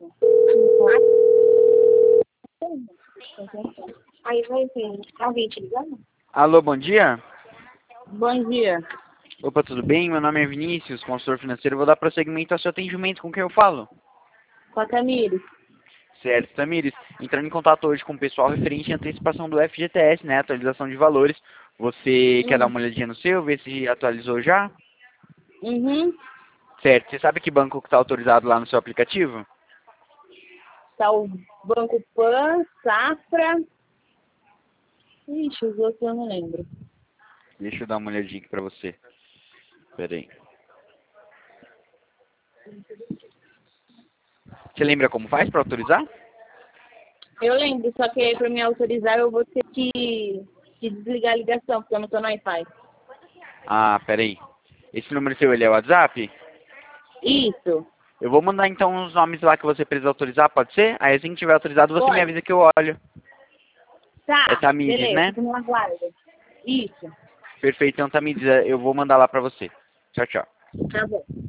Aí vai vir alguém te ligando? Alô, bom dia. Bom dia. Opa, tudo bem? Meu nome é Vinícius, consultor financeiro. Vou dar prosseguimento ao seu atendimento. Com quem eu falo? Com a Tamires. Certo, Tamires. Entrando em contato hoje com o pessoal referente à antecipação do FGTS, né? Atualização de valores. Você quer dar uma olhadinha no seu, ver se atualizou já? Uhum. Certo. Você sabe que banco que está autorizado lá no seu aplicativo? Tá o Banco Pan, Safra. Ixi, os outros eu não lembro. Deixa eu dar uma olhadinha aqui pra você. Pera aí. Você lembra como faz para autorizar? Eu lembro, só que aí pra me autorizar eu vou ter que desligar a ligação, porque eu não tô no Wi-Fi. Ah, pera aí. Esse número seu, ele é o WhatsApp? Isso. Eu vou mandar então os nomes lá que você precisa autorizar, pode ser? Aí assim que tiver autorizado, você me Pode. avisa que eu olho. É Tá, Tamires, beleza, né? fico no aguardo. Isso. Perfeito, então Tamires, eu vou mandar lá pra você. Tchau, tchau. Tá bom.